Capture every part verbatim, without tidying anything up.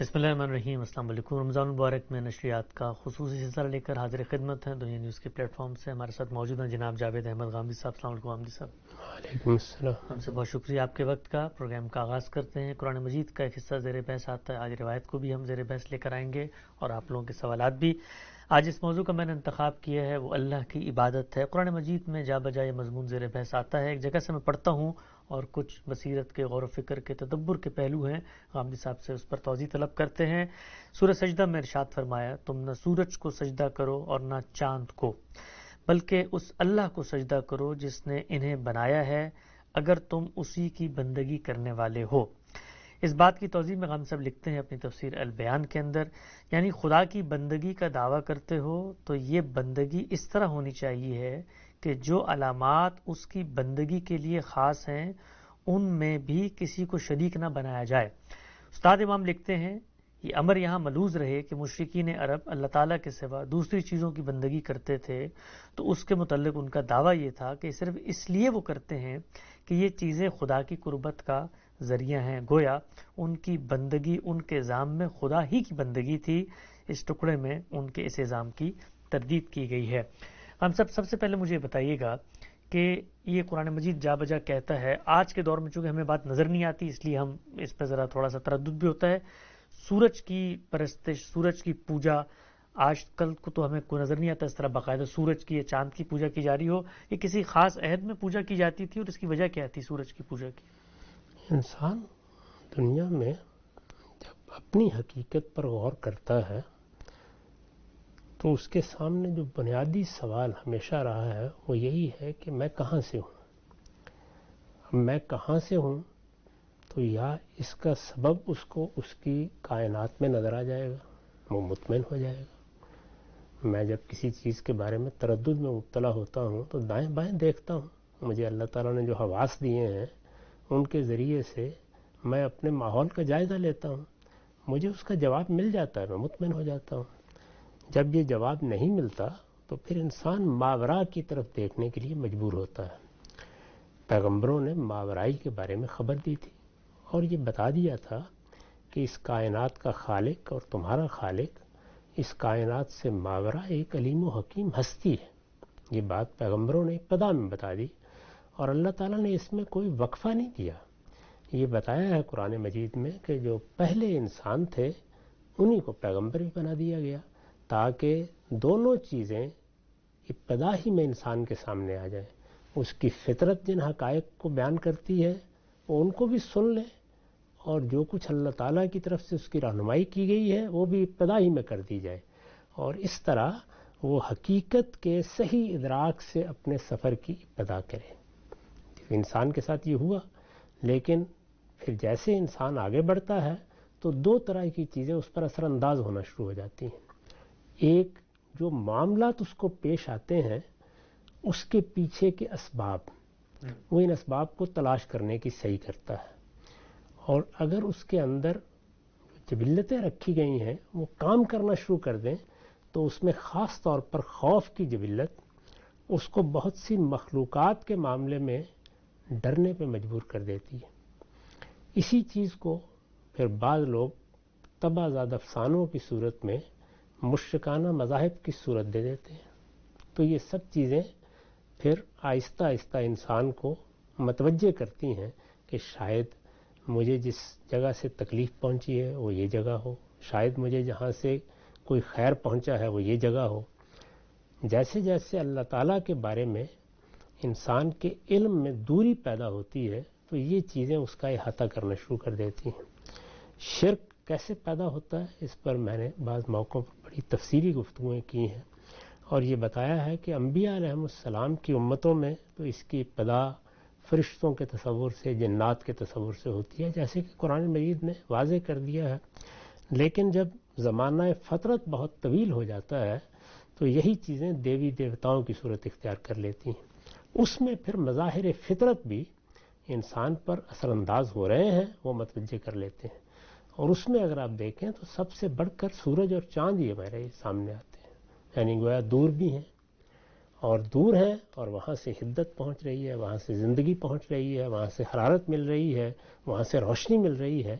بسم اللہ الرحمن الرحیم۔ السلام علیکم۔ رمضان المبارک میں نشریات کا خصوصی سلسلہ لے کر حاضر خدمت ہیں دنیا نیوز کے پلیٹ فارم سے۔ ہمارے ساتھ موجود ہیں جناب جاوید احمد غامدی صاحب۔ السلام علیکم غامدی صاحب۔ وعلیکم السلام۔ ہم سے بہت شکریہ آپ کے وقت کا۔ پروگرام کا آغاز کرتے ہیں۔ قرآن مجید کا ایک حصہ زیر بحث آتا ہے، آج روایت کو بھی ہم زیر بحث لے کر آئیں گے اور آپ لوگوں کے سوالات بھی۔ آج اس موضوع کا میں نے انتخاب کیا ہے، وہ اللہ کی عبادت ہے۔ قرآن مجید میں جا بجا یہ مضمون زیر بحث آتا ہے، ایک جگہ سے میں پڑھتا ہوں اور کچھ بصیرت کے، غور و فکر کے، تدبر کے پہلو ہیں، غامدی صاحب سے اس پر توضیح طلب کرتے ہیں۔ سورہ سجدہ میں ارشاد فرمایا، تم نہ سورج کو سجدہ کرو اور نہ چاند کو، بلکہ اس اللہ کو سجدہ کرو جس نے انہیں بنایا ہے، اگر تم اسی کی بندگی کرنے والے ہو۔ اس بات کی توضیح میں غامدی صاحب لکھتے ہیں اپنی تفسیر البیان کے اندر، یعنی خدا کی بندگی کا دعویٰ کرتے ہو تو یہ بندگی اس طرح ہونی چاہیے ہے کہ جو علامات اس کی بندگی کے لیے خاص ہیں ان میں بھی کسی کو شریک نہ بنایا جائے۔ استاد امام لکھتے ہیں، یہ امر یہاں ملحوظ رہے کہ مشرکین عرب اللہ تعالیٰ کے سوا دوسری چیزوں کی بندگی کرتے تھے، تو اس کے متعلق ان کا دعویٰ یہ تھا کہ صرف اس لیے وہ کرتے ہیں کہ یہ چیزیں خدا کی قربت کا ذریعہ ہیں، گویا ان کی بندگی ان کے نظام میں خدا ہی کی بندگی تھی۔ اس ٹکڑے میں ان کے اس نظام کی تردید کی گئی ہے۔ ہم سب سب سے پہلے مجھے بتائیے گا کہ یہ قرآن مجید جا بجا کہتا ہے، آج کے دور میں چونکہ ہمیں بات نظر نہیں آتی اس لیے ہم اس پہ ذرا تھوڑا سا تردد بھی ہوتا ہے، سورج کی پرستش، سورج کی پوجا، آج کل کو تو ہمیں کوئی نظر نہیں آتا اس طرح باقاعدہ سورج کی یا چاند کی پوجا کی جا رہی ہو۔ یہ کسی خاص عہد میں پوجا کی جاتی تھی اور اس کی وجہ کیا تھی سورج کی پوجا کی؟ انسان دنیا میں جب اپنی حقیقت پر غور کرتا ہے تو اس کے سامنے جو بنیادی سوال ہمیشہ رہا ہے وہ یہی ہے کہ میں کہاں سے ہوں۔ میں کہاں سے ہوں تو یا اس کا سبب اس کو اس کی کائنات میں نظر آ جائے گا، وہ مطمئن ہو جائے گا۔ میں جب کسی چیز کے بارے میں تردد میں مبتلا ہوتا ہوں تو دائیں بائیں دیکھتا ہوں، مجھے اللہ تعالیٰ نے جو حواس دیے ہیں ان کے ذریعے سے میں اپنے ماحول کا جائزہ لیتا ہوں، مجھے اس کا جواب مل جاتا ہے، میں مطمئن ہو جاتا ہوں۔ جب یہ جواب نہیں ملتا تو پھر انسان ماورا کی طرف دیکھنے کے لیے مجبور ہوتا ہے۔ پیغمبروں نے ماورائی کے بارے میں خبر دی تھی اور یہ بتا دیا تھا کہ اس کائنات کا خالق اور تمہارا خالق اس کائنات سے ماورا ایک علیم و حکیم ہستی ہے۔ یہ بات پیغمبروں نے ابتدا میں بتا دی اور اللہ تعالیٰ نے اس میں کوئی وقفہ نہیں دیا۔ یہ بتایا ہے قرآن مجید میں کہ جو پہلے انسان تھے انہی کو پیغمبر بھی بنا دیا گیا تاکہ دونوں چیزیں ابتدا ہی میں انسان کے سامنے آ جائیں۔ اس کی فطرت جن حقائق کو بیان کرتی ہے وہ ان کو بھی سن لے اور جو کچھ اللہ تعالیٰ کی طرف سے اس کی رہنمائی کی گئی ہے وہ بھی ابتدا ہی میں کر دی جائے، اور اس طرح وہ حقیقت کے صحیح ادراک سے اپنے سفر کی ابتدا کرے۔ انسان کے ساتھ یہ ہوا، لیکن پھر جیسے انسان آگے بڑھتا ہے تو دو طرح کی چیزیں اس پر اثر انداز ہونا شروع ہو جاتی ہیں۔ ایک، جو معاملات اس کو پیش آتے ہیں اس کے پیچھے کے اسباب، وہ ان اسباب کو تلاش کرنے کی صحیح کرتا ہے، اور اگر اس کے اندر جبلتیں رکھی گئی ہیں وہ کام کرنا شروع کر دیں تو اس میں خاص طور پر خوف کی جبلت اس کو بہت سی مخلوقات کے معاملے میں ڈرنے پہ مجبور کر دیتی ہے۔ اسی چیز کو پھر بعض لوگ تباہ زاد افسانوں کی صورت میں مشرکانہ مذاہب کی صورت دے دیتے ہیں۔ تو یہ سب چیزیں پھر آہستہ آہستہ انسان کو متوجہ کرتی ہیں کہ شاید مجھے جس جگہ سے تکلیف پہنچی ہے وہ یہ جگہ ہو، شاید مجھے جہاں سے کوئی خیر پہنچا ہے وہ یہ جگہ ہو۔ جیسے جیسے اللہ تعالیٰ کے بارے میں انسان کے علم میں دوری پیدا ہوتی ہے تو یہ چیزیں اس کا احاطہ کرنا شروع کر دیتی ہیں۔ شرک کیسے پیدا ہوتا ہے اس پر میں نے بعض موقعوں پر بڑی تفصیلی گفتگویں کی ہیں، اور یہ بتایا ہے کہ انبیاء علیہ السلام کی امتوں میں تو اس کی ابتدا فرشتوں کے تصور سے، جنات کے تصور سے ہوتی ہے، جیسے کہ قرآن مجید نے واضح کر دیا ہے۔ لیکن جب زمانہ فترت بہت طویل ہو جاتا ہے تو یہی چیزیں دیوی دیوتاؤں کی صورت اختیار کر لیتی ہیں۔ اس میں پھر مظاہر فطرت بھی انسان پر اثر انداز ہو رہے ہیں، وہ متوجہ کر لیتے ہیں، اور اس میں اگر آپ دیکھیں تو سب سے بڑھ کر سورج اور چاند یہ ہمارے سامنے آتے ہیں، یعنی گویا دور بھی ہیں اور دور ہیں اور وہاں سے حدت پہنچ رہی ہے، وہاں سے زندگی پہنچ رہی ہے، وہاں سے حرارت مل رہی ہے، وہاں سے روشنی مل رہی ہے۔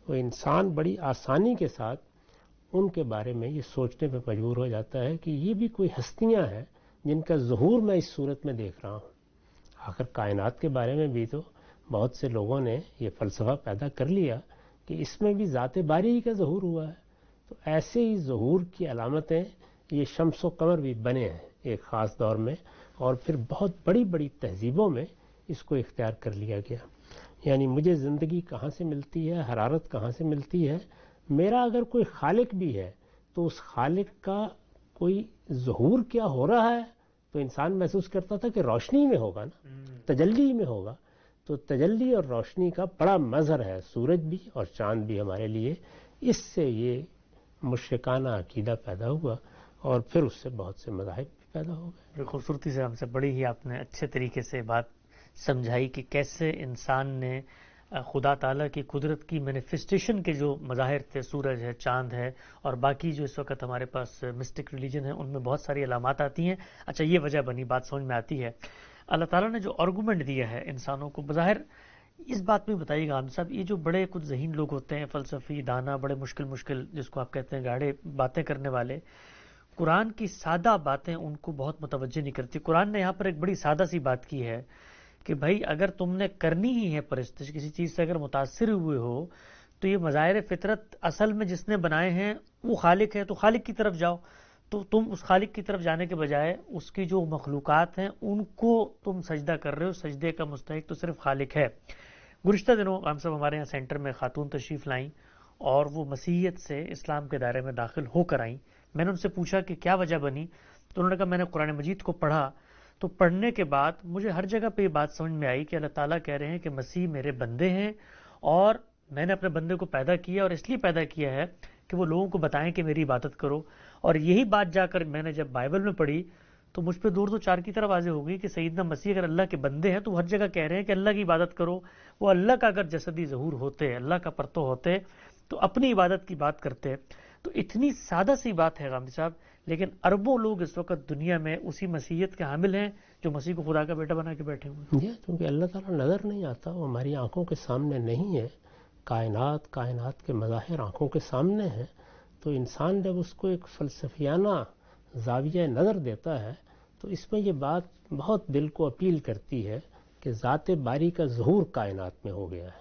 وہ انسان بڑی آسانی کے ساتھ ان کے بارے میں یہ سوچنے پہ مجبور ہو جاتا ہے کہ یہ بھی کوئی ہستیاں ہیں جن کا ظہور میں اس صورت میں دیکھ رہا ہوں. آخر کائنات کے بارے میں بھی تو بہت سے لوگوں نے یہ فلسفہ پیدا کر لیا کہ اس میں بھی ذات باری کا ظہور ہوا ہے. تو ایسے ہی ظہور کی علامتیں یہ شمس و قمر بھی بنے ہیں ایک خاص دور میں، اور پھر بہت بڑی بڑی تہذیبوں میں اس کو اختیار کر لیا گیا. یعنی مجھے زندگی کہاں سے ملتی ہے، حرارت کہاں سے ملتی ہے، میرا اگر کوئی خالق بھی ہے تو اس خالق کا کوئی ظہور کیا ہو رہا ہے تو انسان محسوس کرتا تھا کہ روشنی میں ہوگا نا، تجلی میں ہوگا. تو تجلی اور روشنی کا بڑا مظہر ہے سورج بھی اور چاند بھی ہمارے لیے. اس سے یہ مشرکانہ عقیدہ پیدا ہوا اور پھر اس سے بہت سے مذاہب بھی پیدا ہو گئے. بڑی خوبصورتی سے ہم سے بڑی ہی آپ نے اچھے طریقے سے بات سمجھائی کہ کیسے انسان نے خدا تعالیٰ کی قدرت کی مینیفیسٹیشن کے جو مظاہر تھے، سورج ہے، چاند ہے، اور باقی جو اس وقت ہمارے پاس مسٹک ریلیجن ہے ان میں بہت ساری علامات آتی ہیں. اچھا، یہ وجہ بنی، بات سمجھ میں آتی ہے. اللہ تعالیٰ نے جو آرگومنٹ دیا ہے انسانوں کو، بظاہر اس بات میں بتائیے گا عام صاحب، یہ جو بڑے کچھ ذہین لوگ ہوتے ہیں، فلسفی دانا، بڑے مشکل مشکل جس کو آپ کہتے ہیں گاڑے باتیں کرنے والے، قرآن کی سادہ باتیں ان کو بہت متوجہ نہیں کرتی. قرآن نے یہاں پر ایک بڑی سادہ سی بات کی ہے کہ بھائی اگر تم نے کرنی ہی ہے پرستش، کسی چیز سے اگر متاثر ہوئے ہو تو یہ مظاہر فطرت اصل میں جس نے بنائے ہیں وہ خالق ہے، تو خالق کی طرف جاؤ. تو تم اس خالق کی طرف جانے کے بجائے اس کی جو مخلوقات ہیں ان کو تم سجدہ کر رہے ہو. سجدے کا مستحق تو صرف خالق ہے. گزشتہ دنوں ہم سب ہمارے یہاں سینٹر میں خاتون تشریف لائیں اور وہ مسیحیت سے اسلام کے دائرے میں داخل ہو کر آئیں. میں نے ان سے پوچھا کہ کیا وجہ بنی، تو انہوں نے کہا میں نے قرآن مجید کو پڑھا، تو پڑھنے کے بعد مجھے ہر جگہ پہ یہ بات سمجھ میں آئی کہ اللہ تعالیٰ کہہ رہے ہیں کہ مسیح میرے بندے ہیں اور میں نے اپنے بندے کو پیدا کیا، اور اس لیے پیدا کیا ہے کہ وہ لوگوں کو بتائیں کہ میری عبادت کرو. اور یہی بات جا کر میں نے جب بائبل میں پڑھی تو مجھ پہ دور تو چار کی طرف واضح ہو گئی کہ سیدنا مسیح اگر اللہ کے بندے ہیں تو وہ ہر جگہ کہہ رہے ہیں کہ اللہ کی عبادت کرو. وہ اللہ کا اگر جسدی ظہور ہوتے، اللہ کا پرتو ہوتے تو اپنی عبادت کی بات کرتے. تو اتنی سادہ سی بات ہے غامدی صاحب، لیکن اربوں لوگ اس وقت دنیا میں اسی مسیحیت کے حامل ہیں جو مسیح کو خدا کا بیٹا بنا کے بیٹھے ہوئے ہیں. جی، کیونکہ اللہ تعالیٰ نظر نہیں آتا، وہ ہماری آنکھوں کے سامنے نہیں ہے. کائنات کائنات کے مظاہر آنکھوں کے سامنے ہیں. تو انسان جب اس کو ایک فلسفیانہ زاویہ نظر دیتا ہے تو اس میں یہ بات بہت دل کو اپیل کرتی ہے کہ ذات باری کا ظہور کائنات میں ہو گیا ہے.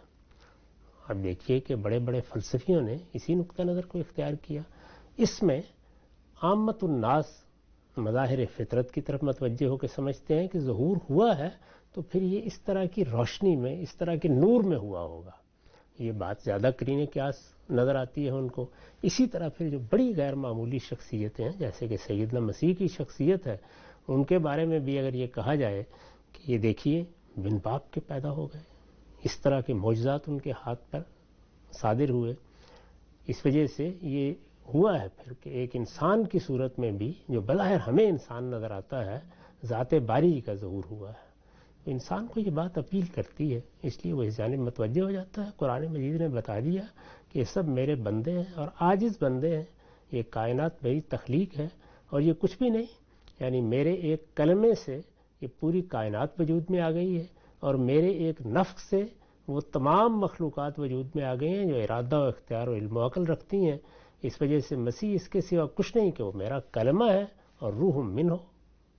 اب دیکھیے کہ بڑے بڑے فلسفیوں نے اسی نقطہ نظر کو اختیار کیا. اس میں عامت الناس مظاہر فطرت کی طرف متوجہ ہو کے سمجھتے ہیں کہ ظہور ہوا ہے تو پھر یہ اس طرح کی روشنی میں، اس طرح کے نور میں ہوا ہوگا. یہ بات زیادہ قرین قیاس نظر آتی ہے ان کو. اسی طرح پھر جو بڑی غیر معمولی شخصیتیں ہیں جیسے کہ سیدنا مسیح کی شخصیت ہے، ان کے بارے میں بھی اگر یہ کہا جائے کہ یہ دیکھیے بن باپ کے پیدا ہو گئے، اس طرح کے معجزات ان کے ہاتھ پر صادر ہوئے، اس وجہ سے یہ ہوا ہے پھر کہ ایک انسان کی صورت میں بھی جو بظاہر ہمیں انسان نظر آتا ہے، ذات باری کا ظہور ہوا ہے. انسان کو یہ بات اپیل کرتی ہے، اس لیے وہ اس جانب متوجہ ہو جاتا ہے. قرآن مجید نے بتا دیا کہ یہ سب میرے بندے ہیں اور عاجز بندے ہیں. یہ کائنات میری تخلیق ہے اور یہ کچھ بھی نہیں، یعنی میرے ایک کلمے سے یہ پوری کائنات وجود میں آ گئی ہے اور میرے ایک نفخ سے وہ تمام مخلوقات وجود میں آ گئی ہیں جو ارادہ و اختیار و علم و عقل رکھتی ہیں. اس وجہ سے مسیح اس کے سوا کچھ نہیں کہ وہ میرا کلمہ ہے اور روح من ہو.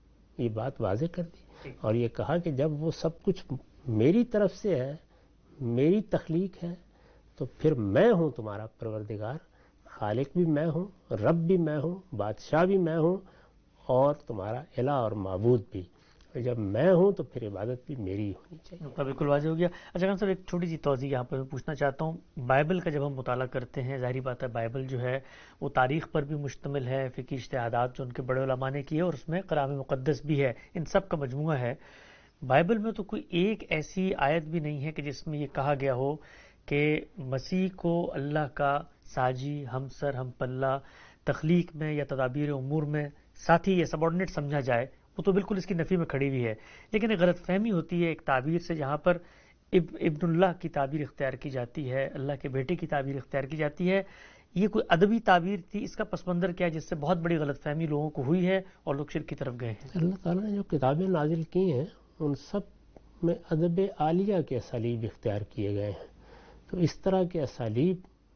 یہ بات واضح کر دی اور یہ کہا کہ جب وہ سب کچھ میری طرف سے ہے، میری تخلیق ہے، تو پھر میں ہوں تمہارا پروردگار. خالق بھی میں ہوں، رب بھی میں ہوں، بادشاہ بھی میں ہوں اور تمہارا الہ اور معبود بھی. جب میں ہوں تو پھر عبادت بھی میری ہونی چاہیے. بالکل واضح ہو گیا. اچھا خان صاحب، ایک چھوٹی سی توضیح یہاں پر میں پوچھنا چاہتا ہوں. بائبل کا جب ہم مطالعہ کرتے ہیں، ظاہری بات ہے بائبل جو ہے وہ تاریخ پر بھی مشتمل ہے، فقہی اجتہادات جو ان کے بڑے علماء نے کیے، اور اس میں کلام مقدس بھی ہے، ان سب کا مجموعہ ہے. بائبل میں تو کوئی ایک ایسی آیت بھی نہیں ہے کہ جس میں یہ کہا گیا ہو کہ مسیح کو اللہ کا ساجی، ہمسر، ہم پلہ تخلیق میں یا تدابیر امور میں ساتھی یا سبارڈینیٹ سمجھا جائے. وہ تو بالکل اس کی نفی میں کھڑی ہوئی ہے. لیکن ایک غلط فہمی ہوتی ہے ایک تعبیر سے، جہاں پر ابن اللہ کی تعبیر اختیار کی جاتی ہے، اللہ کے بیٹے کی تعبیر اختیار کی جاتی ہے. یہ کوئی ادبی تعبیر تھی، اس کا پس منظر کیا ہے جس سے بہت بڑی غلط فہمی لوگوں کو ہوئی ہے اور لوگ شرک کی طرف گئے ہیں؟ اللہ تعالیٰ نے جو کتابیں نازل کی ہیں ان سب میں ادب عالیہ کے اسالیب اختیار کیے گئے ہیں. تو اس طرح کے اسالیب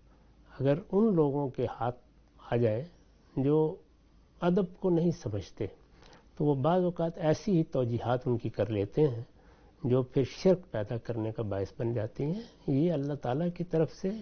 اگر ان لوگوں کے ہاتھ آ جائے جو ادب کو نہیں سمجھتے تو وہ بعض اوقات ایسی ہی توجیحات ان کی کر لیتے ہیں جو پھر شرک پیدا کرنے کا باعث بن جاتی ہیں. یہ اللہ تعالیٰ کی طرف سے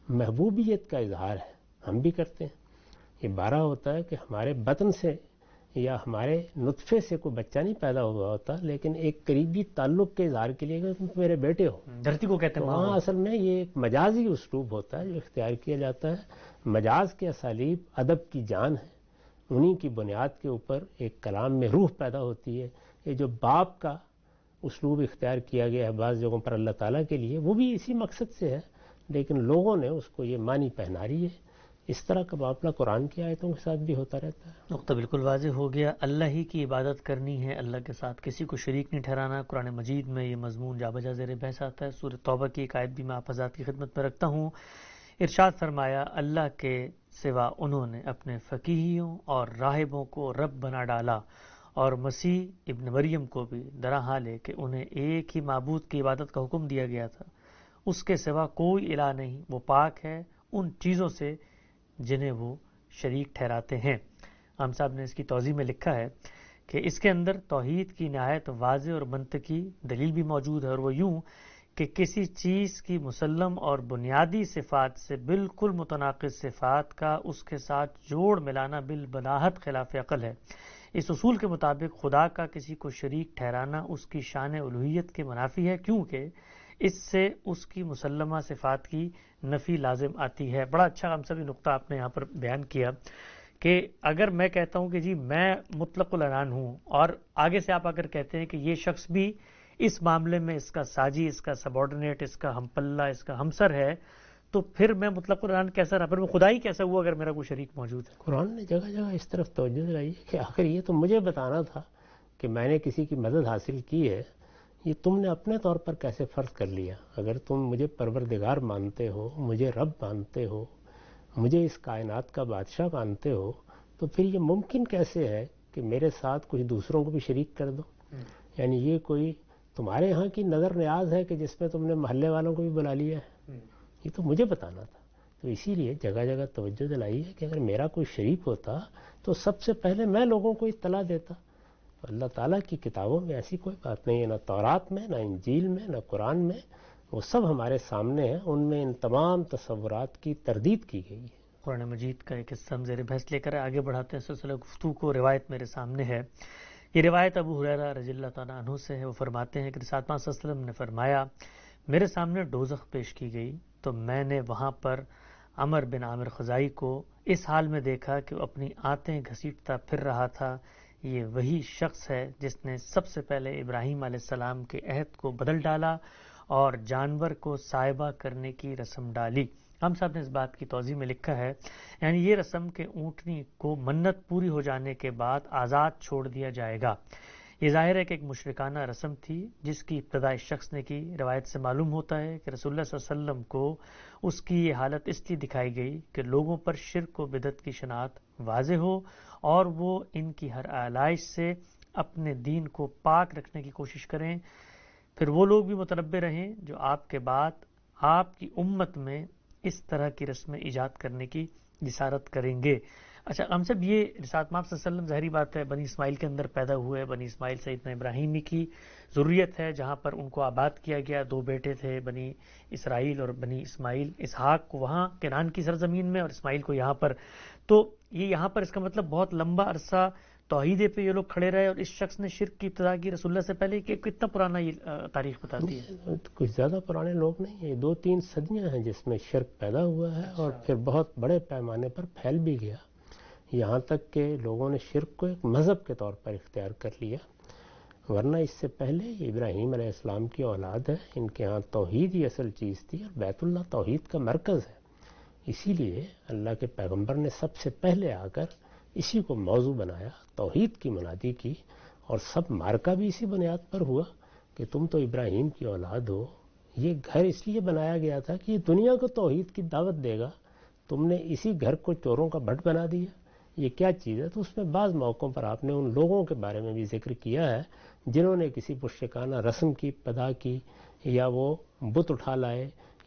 محبوبیت کا اظہار ہے, ہم بھی کرتے ہیں. یہ بارہ ہوتا ہے کہ ہمارے بطن سے یا ہمارے نطفے سے کوئی بچہ نہیں پیدا ہوا ہوتا, لیکن ایک قریبی تعلق کے اظہار کے لیے کہ تم میرے بیٹے ہو, دھرتی کو کہتے ہیں ماں. وہاں اصل میں یہ ایک مجازی اسلوب ہوتا ہے جو اختیار کیا جاتا ہے. مجاز کے اسالیب ادب کی جان ہے, انہی کی بنیاد کے اوپر ایک کلام میں روح پیدا ہوتی ہے. یہ جو باپ کا اسلوب اختیار کیا گیا ہے بعض جگہوں پر اللہ تعالیٰ کے لیے, وہ بھی اسی مقصد سے ہے, لیکن لوگوں نے اس کو یہ معنی پہنا رہی ہے. اس طرح کا معاملہ قرآن کی آیتوں کے ساتھ بھی ہوتا رہتا ہے. نقطہ بالکل واضح ہو گیا. اللہ ہی کی عبادت کرنی ہے, اللہ کے ساتھ کسی کو شریک نہیں ٹھہرانا. قرآن مجید میں یہ مضمون جا بجا زیر بحث آتا ہے. سورہ توبہ کی ایک آیت بھی میں آپ حضرات کی خدمت میں رکھتا ہوں. ارشاد فرمایا, اللہ کے سوا انہوں نے اپنے فقیہیوں اور راہبوں کو رب بنا ڈالا, اور مسیح ابن مریم کو بھی, درا حال ہے کہ انہیں ایک ہی معبود کی عبادت کا حکم دیا گیا تھا, اس کے سوا کوئی الہ نہیں, وہ پاک ہے ان چیزوں سے جنہیں وہ شریک ٹھہراتے ہیں. ہم صاحب نے اس کی توضیح میں لکھا ہے کہ اس کے اندر توحید کی نہایت واضح اور منطقی دلیل بھی موجود ہے, اور وہ یوں کہ کسی چیز کی مسلم اور بنیادی صفات سے بالکل متناقض صفات کا اس کے ساتھ جوڑ ملانا بالبلاہت خلاف عقل ہے. اس اصول کے مطابق خدا کا کسی کو شریک ٹھہرانا اس کی شان الوہیت کے منافی ہے, کیونکہ اس سے اس کی مسلمہ صفات کی نفی لازم آتی ہے. بڑا اچھا ہم سبھی نقطہ آپ نے یہاں پر بیان کیا کہ اگر میں کہتا ہوں کہ جی میں مطلق العنان ہوں, اور آگے سے آپ اگر کہتے ہیں کہ یہ شخص بھی اس معاملے میں اس کا ساجی, اس کا سبارڈینیٹ, اس کا ہم پلہ, اس کا ہمسر ہے, تو پھر میں مطلق العنان کیسا رہا, پھر میں خدا ہی کیسا ہوا اگر میرا کوئی شریک موجود ہے. قرآن نے جگہ جگہ اس طرف توجہ دلائی ہے کہ آخر یہ تو مجھے بتانا تھا کہ میں نے کسی کی مدد حاصل کی ہے, یہ تم نے اپنے طور پر کیسے فرض کر لیا؟ اگر تم مجھے پروردگار مانتے ہو, مجھے رب مانتے ہو, مجھے اس کائنات کا بادشاہ مانتے ہو, تو پھر یہ ممکن کیسے ہے کہ میرے ساتھ کچھ دوسروں کو بھی شریک کر دو؟ یعنی یہ کوئی تمہارے ہاں کی نظر نیاز ہے کہ جس میں تم نے محلے والوں کو بھی بلا لیا ہے؟ یہ تو مجھے بتانا تھا. تو اسی لیے جگہ جگہ توجہ دلائی ہے کہ اگر میرا کوئی شریک ہوتا تو سب سے پہلے میں لوگوں کو اطلاع دیتا. اللہ تعالیٰ کی کتابوں میں ایسی کوئی بات نہیں ہے, نہ تورات میں, نہ انجیل میں, نہ قرآن میں, وہ سب ہمارے سامنے ہیں. ان میں ان تمام تصورات کی تردید کی گئی ہے. قرآن مجید کا ایک حصہ ہم زیر بحث لے کر آگے بڑھاتے ہیں سلسلہ گفتگو کو. روایت میرے سامنے ہے, یہ روایت ابو ہریرہ رضی اللہ تعالیٰ عنہ سے ہے. وہ فرماتے ہیں کہ رسول اللہ صلی اللہ علیہ وسلم نے فرمایا, میرے سامنے دوزخ پیش کی گئی تو میں نے وہاں پر عمر بن عامر خزائی کو اس حال میں دیکھا کہ وہ اپنی آنتیں گھسیٹتا پھر رہا تھا. یہ وہی شخص ہے جس نے سب سے پہلے ابراہیم علیہ السلام کے عہد کو بدل ڈالا اور جانور کو سائبہ کرنے کی رسم ڈالی. ہم صاحب نے اس بات کی توضیح میں لکھا ہے, یعنی یہ رسم کہ اونٹنی کو منت پوری ہو جانے کے بعد آزاد چھوڑ دیا جائے گا. یہ ظاہر ہے کہ ایک مشرکانہ رسم تھی جس کی ابتدا اس شخص نے کی. روایت سے معلوم ہوتا ہے کہ رسول اللہ صلی اللہ علیہ وسلم کو اس کی یہ حالت اس لیے دکھائی گئی کہ لوگوں پر شرک و بدعت کی شناخت واضح ہو اور وہ ان کی ہر آلائش سے اپنے دین کو پاک رکھنے کی کوشش کریں. پھر وہ لوگ بھی متنبع رہیں جو آپ کے بعد آپ کی امت میں اس طرح کی رسمیں ایجاد کرنے کی جسارت کریں گے. اچھا ہم سب یہ رسالت مآب صلی اللہ علیہ وسلم ظاہری بات ہے بنی اسماعیل کے اندر پیدا ہوئے, بنی اسماعیل سیدنا ابراہیمی کی ضروریت ہے جہاں پر ان کو آباد کیا گیا. دو بیٹے تھے بنی اسرائیل اور بنی اسماعیل, اسحاق کو وہاں کنعان کی سرزمین میں اور اسماعیل کو یہاں پر. تو یہ یہاں پر اس کا مطلب بہت لمبا عرصہ توحید پہ یہ لوگ کھڑے رہے, اور اس شخص نے شرک کی ابتدا کی رسول اللہ سے پہلے. کہ کتنا پرانا یہ تاریخ بتاتی ہے؟ کچھ زیادہ پرانے لوگ نہیں ہیں, دو تین صدیاں ہیں جس میں شرک پیدا ہوا ہے اور پھر بہت بڑے پیمانے پر پھیل بھی گیا, یہاں تک کہ لوگوں نے شرک کو ایک مذہب کے طور پر اختیار کر لیا. ورنہ اس سے پہلے ابراہیم علیہ السلام کی اولاد ہے, ان کے ہاں توحید ہی اصل چیز تھی اور بیت اللہ توحید کا مرکز ہے. اسی لیے اللہ کے پیغمبر نے سب سے پہلے آ کر اسی کو موضوع بنایا, توحید کی منادی کی, اور سب مارکا بھی اسی بنیاد پر ہوا کہ تم تو ابراہیم کی اولاد ہو. یہ گھر اس لیے بنایا گیا تھا کہ یہ دنیا کو توحید کی دعوت دے گا, تم نے اسی گھر کو چوروں کا بھٹ بنا دیا, یہ کیا چیز ہے؟ تو اس میں بعض موقعوں پر آپ نے ان لوگوں کے بارے میں بھی ذکر کیا ہے جنہوں نے کسی مشرکانہ رسم کی ابتدا کی, یا وہ بت اٹھا لائے,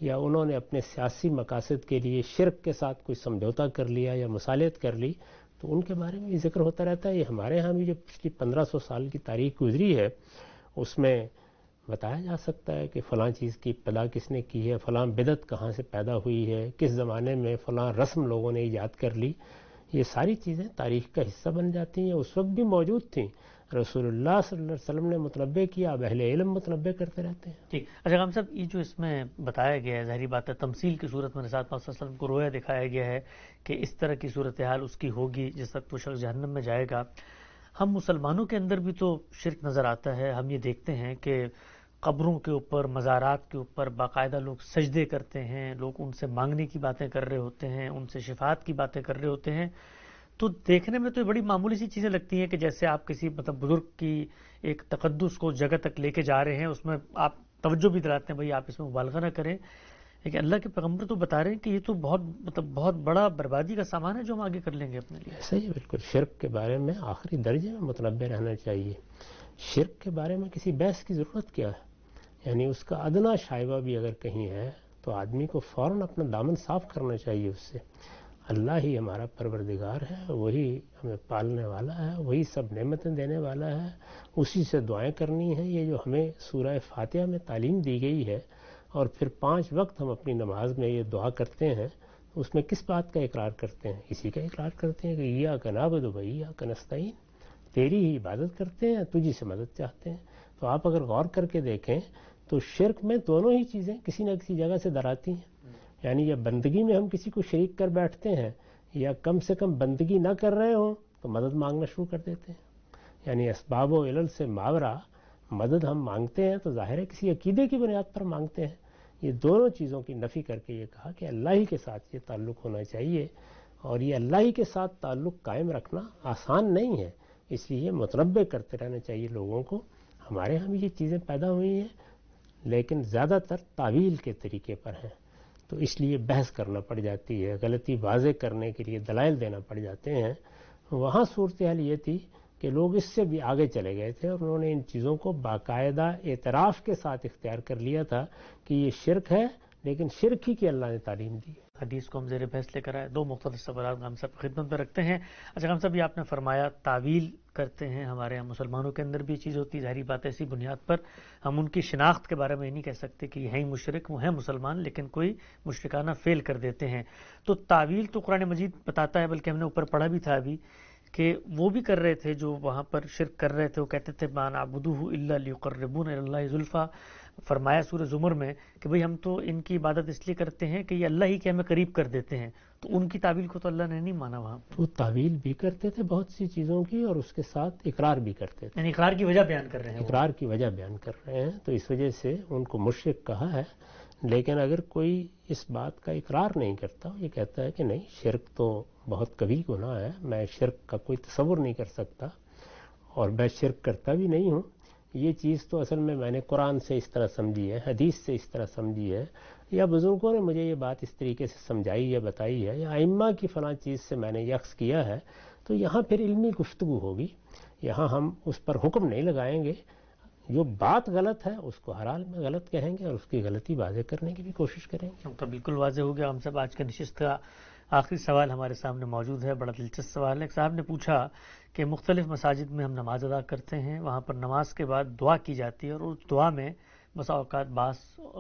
یا انہوں نے اپنے سیاسی مقاصد کے لیے شرک کے ساتھ کوئی سمجھوتا کر لیا یا مصالحت کر لی تو ان کے بارے میں ذکر ہوتا رہتا ہے. یہ ہمارے ہاں بھی جو پچھلی پندرہ سو سال کی تاریخ گزری ہے اس میں بتایا جا سکتا ہے کہ فلاں چیز کی ابتدا کس نے کی ہے, فلاں بدعت کہاں سے پیدا ہوئی ہے, کس زمانے میں فلاں رسم لوگوں نے ایجاد کر لی. یہ ساری چیزیں تاریخ کا حصہ بن جاتی ہیں, اس وقت بھی موجود تھیں. رسول اللہ صلی اللہ علیہ وسلم نے متنبع کیا, اب اہل علم متنبع کرتے رہتے ہیں. ٹھیک. اچھا غام صاحب, یہ جو اس میں بتایا گیا ہے ظاہری بات ہے تمثیل کی صورت میں رسالت پاک صلی اللہ علیہ وسلم کو رویا دکھایا گیا ہے کہ اس طرح کی صورتحال اس کی ہوگی جس وقت وہ شخص جہنم میں جائے گا. ہم مسلمانوں کے اندر بھی تو شرک نظر آتا ہے. ہم یہ دیکھتے ہیں کہ قبروں کے اوپر, مزارات کے اوپر باقاعدہ لوگ سجدے کرتے ہیں, لوگ ان سے مانگنے کی باتیں کر رہے ہوتے ہیں, ان سے شفاعت کی باتیں کر رہے ہوتے ہیں. تو دیکھنے میں تو یہ بڑی معمولی سی چیزیں لگتی ہیں کہ جیسے آپ کسی مطلب بزرگ کی ایک تقدس کو جگہ تک لے کے جا رہے ہیں, اس میں آپ توجہ بھی دلاتے ہیں بھائی آپ اس میں مبالغہ نہ کریں. لیکن اللہ کے پیغمبر تو بتا رہے ہیں کہ یہ تو بہت مطلب بہت بڑا بربادی کا سامان ہے جو ہم آگے کر لیں گے اپنے لیے. صحیح, بالکل. شرک کے بارے میں آخری درجے میں متنبع رہنا چاہیے. شرک کے بارے میں کسی بحث کی ضرورت کیا ہے؟ یعنی اس کا ادنا شائبہ بھی اگر کہیں ہے تو آدمی کو فوراً اپنا دامن صاف کرنا چاہیے اس سے. اللہ ہی ہمارا پروردگار ہے, وہی ہمیں پالنے والا ہے, وہی سب نعمتیں دینے والا ہے, اسی سے دعائیں کرنی ہیں. یہ جو ہمیں سورہ فاتحہ میں تعلیم دی گئی ہے اور پھر پانچ وقت ہم اپنی نماز میں یہ دعا کرتے ہیں, اس میں کس بات کا اقرار کرتے ہیں؟ اسی کا اقرار کرتے ہیں کہ ایاک نعبد و ایاک نستعین, تیری ہی عبادت کرتے ہیں, تجھی سے مدد چاہتے ہیں. تو آپ اگر غور کر کے دیکھیں تو شرک میں دونوں ہی چیزیں کسی نہ کسی جگہ سے دراتی ہیں. یعنی یا بندگی میں ہم کسی کو شریک کر بیٹھتے ہیں یا کم سے کم بندگی نہ کر رہے ہوں تو مدد مانگنا شروع کر دیتے ہیں. یعنی اسباب و علل سے ماورا مدد ہم مانگتے ہیں تو ظاہر ہے کسی عقیدے کی بنیاد پر مانگتے ہیں. یہ دونوں چیزوں کی نفی کر کے یہ کہا کہ اللہ ہی کے ساتھ یہ تعلق ہونا چاہیے, اور یہ اللہ ہی کے ساتھ تعلق قائم رکھنا آسان نہیں ہے. اس لیے متنبع کرتے رہنا چاہیے لوگوں کو. ہمارے ہاں بھی یہ چیزیں پیدا ہوئی ہیں لیکن زیادہ تر تعویل کے طریقے پر ہیں, تو اس لیے بحث کرنا پڑ جاتی ہے, غلطی واضح کرنے کے لیے دلائل دینا پڑ جاتے ہیں. وہاں صورتحال یہ تھی کہ لوگ اس سے بھی آگے چلے گئے تھے اور انہوں نے ان چیزوں کو باقاعدہ اعتراف کے ساتھ اختیار کر لیا تھا کہ یہ شرک ہے, لیکن شرک ہی کی اللہ نے تعلیم دی. حدیث کو ہم زیر بحث لے کر آئے. دو مختلف سوالات غام صاحب خدمت میں رکھتے ہیں. اچھا غام صاحب, یہ آپ نے فرمایا تعویل کرتے ہیں, ہمارے یہاں مسلمانوں کے اندر بھی یہ چیز ہوتی ہے. ظاہری بات ایسی بنیاد پر ہم ان کی شناخت کے بارے میں یہ نہیں کہہ سکتے کہ یہ ہیں مشرک, وہ ہیں مسلمان لیکن کوئی مشرکانہ فعل کر دیتے ہیں. تو تعویل تو قرآن مجید بتاتا ہے, بلکہ ہم نے اوپر پڑھا بھی تھا ابھی کہ وہ بھی کر رہے تھے جو وہاں پر شرک کر رہے تھے. وہ کہتے تھے ما نعبدہ الا لیقربونا الی اللہ زلفیٰ. فرمایا سورہ زمر میں کہ بھئی ہم تو ان کی عبادت اس لیے کرتے ہیں کہ یہ اللہ ہی کے ہمیں قریب کر دیتے ہیں. تو ان کی تعویل کو تو اللہ نے نہیں مانا وہاں. وہ تعویل بھی کرتے تھے بہت سی چیزوں کی اور اس کے ساتھ اقرار بھی کرتے تھے. یعنی اقرار کی وجہ بیان کر رہے ہیں, اقرار کی وجہ بیان کر رہے ہیں, تو اس وجہ سے ان کو مشرک کہا ہے. لیکن اگر کوئی اس بات کا اقرار نہیں کرتا, یہ کہتا ہے کہ نہیں شرک تو بہت کبھی گناہ ہے, میں شرک کا کوئی تصور نہیں کر سکتا اور میں شرک کرتا بھی نہیں ہوں, یہ چیز تو اصل میں میں نے قرآن سے اس طرح سمجھی ہے, حدیث سے اس طرح سمجھی ہے, یا بزرگوں نے مجھے یہ بات اس طریقے سے سمجھائی یا بتائی ہے, یا ائمہ کی فلاں چیز سے میں نے یکس کیا ہے, تو یہاں پھر علمی گفتگو ہوگی. یہاں ہم اس پر حکم نہیں لگائیں گے. جو بات غلط ہے اس کو ہر حال میں غلط کہیں گے اور اس کی غلطی واضح کرنے کی بھی کوشش کریں گے. تو بالکل واضح ہو گیا. ہم سب آج کے نشست کا آخری سوال ہمارے سامنے موجود ہے, بڑا دلچسپ سوال ہے. ایک صاحب نے پوچھا کہ مختلف مساجد میں ہم نماز ادا کرتے ہیں, وہاں پر نماز کے بعد دعا کی جاتی ہے اور اس دعا میں بسا اوقات بعض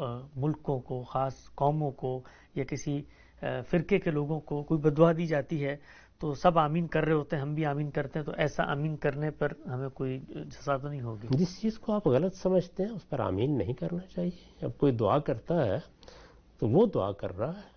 ملکوں کو, خاص قوموں کو یا کسی فرقے کے لوگوں کو کوئی بددعا دی جاتی ہے, تو سب آمین کر رہے ہوتے ہیں, ہم بھی آمین کرتے ہیں, تو ایسا آمین کرنے پر ہمیں کوئی سزا تو نہیں ہوگی؟ جس چیز کو آپ غلط سمجھتے ہیں اس پر آمین نہیں کرنا چاہیے. اب کوئی دعا کرتا ہے تو وہ دعا کر رہا ہے,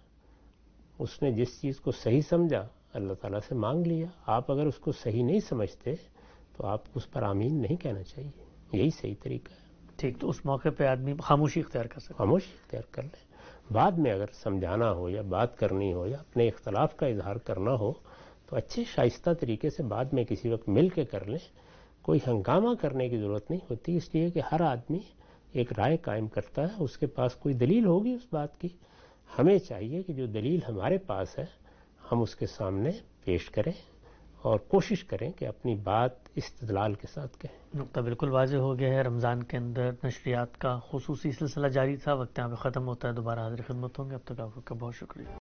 اس نے جس چیز کو صحیح سمجھا اللہ تعالیٰ سے مانگ لیا. آپ اگر اس کو صحیح نہیں سمجھتے تو آپ اس پر آمین نہیں کہنا چاہیے, یہی صحیح طریقہ ہے. ٹھیک, تو اس موقع پہ آدمی خاموشی اختیار کر سکتا ہے. خاموشی اختیار کر لیں. بعد میں اگر سمجھانا ہو یا بات کرنی ہو یا اپنے اختلاف کا اظہار کرنا ہو تو اچھے شائستہ طریقے سے بعد میں کسی وقت مل کے کر لیں. کوئی ہنگامہ کرنے کی ضرورت نہیں ہوتی, اس لیے کہ ہر آدمی ایک رائے قائم کرتا ہے, اس کے پاس کوئی دلیل ہوگی اس بات کی. ہمیں چاہیے کہ جو دلیل ہمارے پاس ہے ہم اس کے سامنے پیش کریں اور کوشش کریں کہ اپنی بات استدلال کے ساتھ کہیں. نقطہ بالکل واضح ہو گیا ہے. رمضان کے اندر نشریات کا خصوصی سلسلہ جاری تھا. وقت یہاں پہ ختم ہوتا ہے. دوبارہ حاضر خدمت ہوں گے. اب تک آپ کا بہت شکریہ.